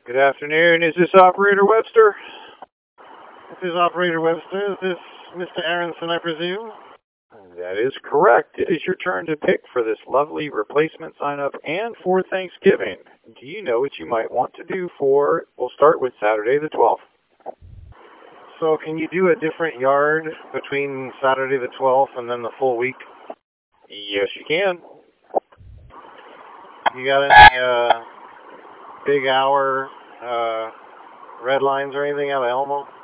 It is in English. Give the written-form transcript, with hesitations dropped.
Good afternoon. Is this Operator Webster? This is Operator Webster. Is this Mr. Aronson, I presume? That is correct. It is your turn to pick for this lovely replacement sign-up and for Thanksgiving. Do you know what you might want to do for, we'll start with Saturday the 12th. So can you do a different yard between Saturday the 12th and then the full week? Yes, you can. You got any big hour red lines or anything out of Elmo?